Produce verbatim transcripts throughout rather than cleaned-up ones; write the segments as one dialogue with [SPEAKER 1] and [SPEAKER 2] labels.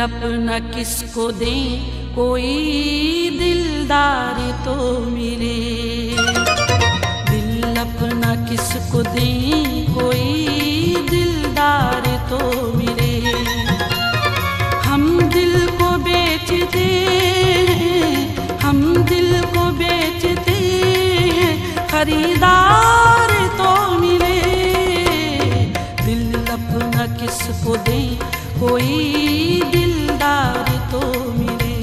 [SPEAKER 1] अपना किसको दें, कोई दिलदार तो मिले। दिल अपना किसको दें, कोई दिलदार तो मिले। हम दिल को बेचते हैं, हम दिल को बेचते हैं, खरीदार तो मिले। दिल अपना किसको दें, कोई दिलदार तो मिले।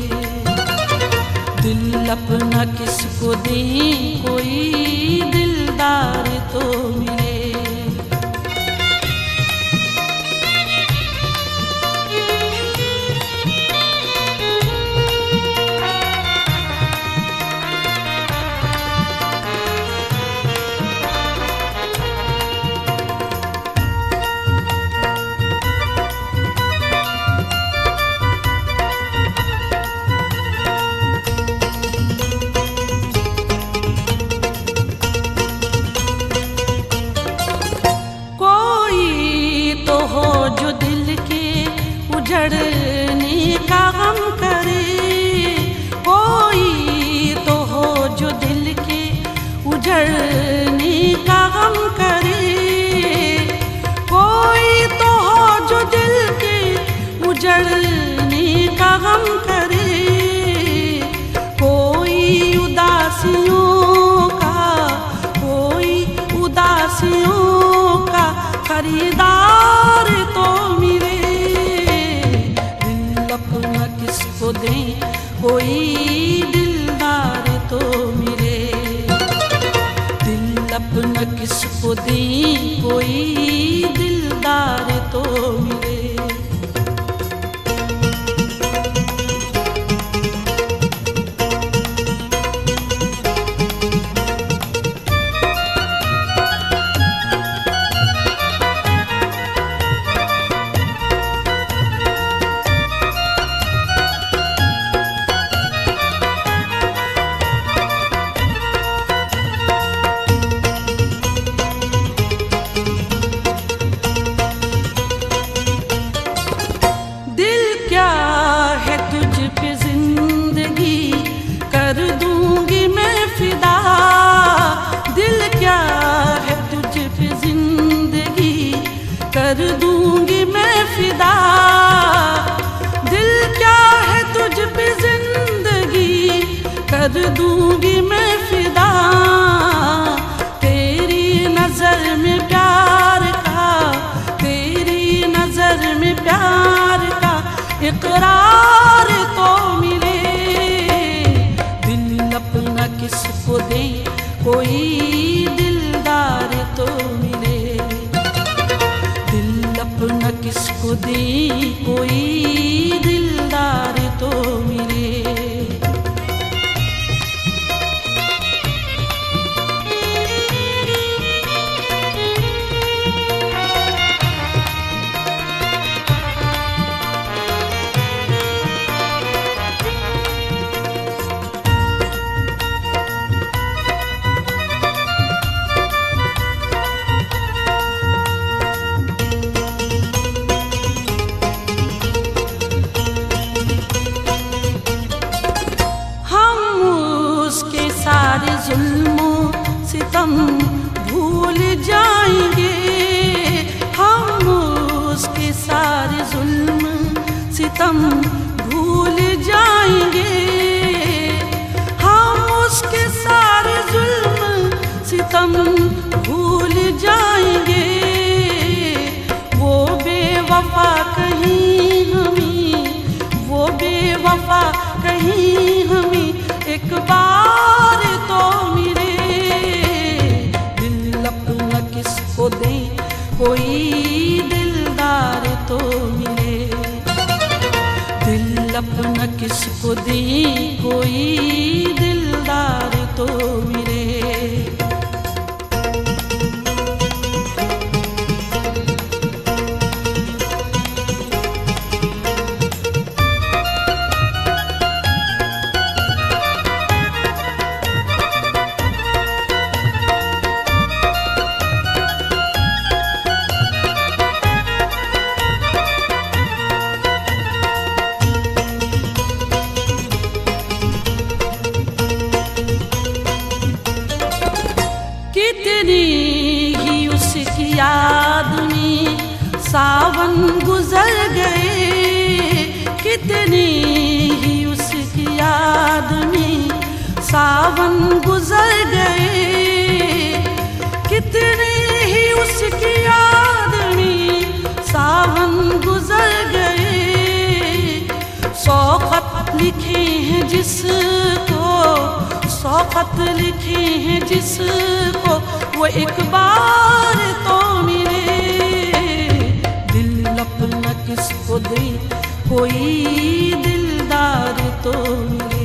[SPEAKER 1] दिल अपना किसको दें, कोई दिलदार तो मिले। जो दिल के उजड़ने का गम करे, कोई तो हो जो दिल के उजड़ने का गम करे। कोई तो हो जो दिल के उजड़ने का गम करे। कोई उदासियों का, कोई उदासियों का खरीदार तो मिले। दिल अपना किसको दें, कोई दिलदार तो मिले। दिल अपना किसको दें, कोई दिलदार तो मिले। कर दूंगी मैं फिदा, दिल क्या है तुझ पे जिंदगी, कर दूंगी मैं फिदा। दिल क्या है तुझ पे जिंदगी, कर दूंगी मैं फिदा। तेरी नजर में प्यार का, तेरी नजर में प्यार का इकरार तो मिले। अपना किसको दें, कोई दिलदार तो मिले। दिल अपना किसको दें, कोई दिलदार तो मिले। सारे जुल्मों सितम भूल जाएंगे। हम उसके सारे जुल्म सितम भूल जाएंगे। हम उसके सारे जुल्म सितम भूल जाएंगे। वो बेवफा कहीं हमें, वो बेवफा कहीं हमें एक बार तो मिले। दिल अपना किसको दें, कोई दिलदार तो मिले। दिल अपना किसको दें, कोई दिलदार तो मिले। लिखे हैं जिसको, सौ खत लिखे हैं जिसको, वो एक बार तो मिले। दिल अपना किसको दे, कोई दिलदार तो मिले।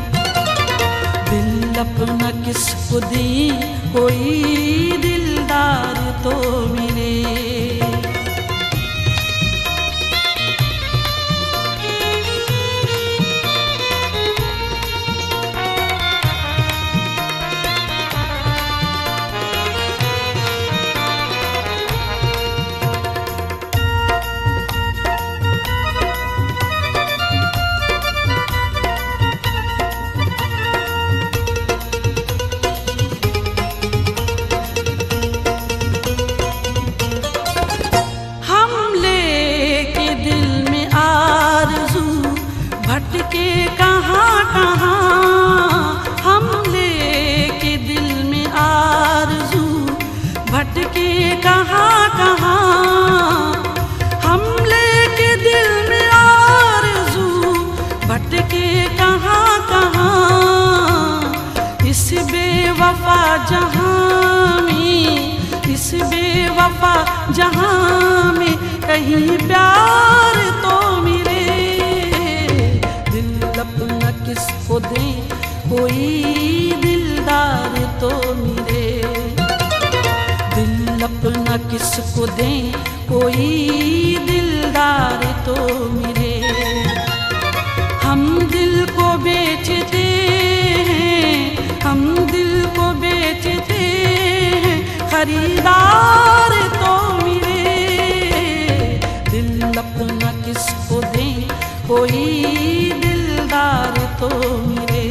[SPEAKER 1] दिल अपना किसको दे, कोई दिलदार तो मिले। भटके कहाँ कहाँ हम लेके दिल में आरज़ू, भटके कहाँ कहाँ हम लेके दिल में आरज़ू, भटके कहाँ कहाँ। इस बेवफा जहाँ में, इस बेवफा जहाँ में कहीं प्यार तो मिले। अपना किसको दे, कोई दिलदार तो मिले। दिल अपना किसको दे, कोई दिलदार तो मिले। हम दिल को बेचते हैं, हम दिल को बेचते हैं, खरीदार तो मिले। दिल अपना किसको दे, कोई दिलदार तो मिले।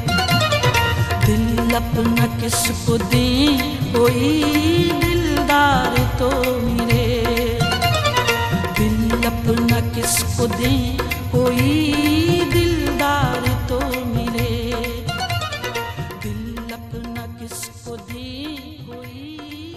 [SPEAKER 1] दिल अपना किसको दे, कोई दिलदार तो मिले। दिल अपना किसको दे, कोई दिलदार तो मिले। दिल अपना किसको दे, कोई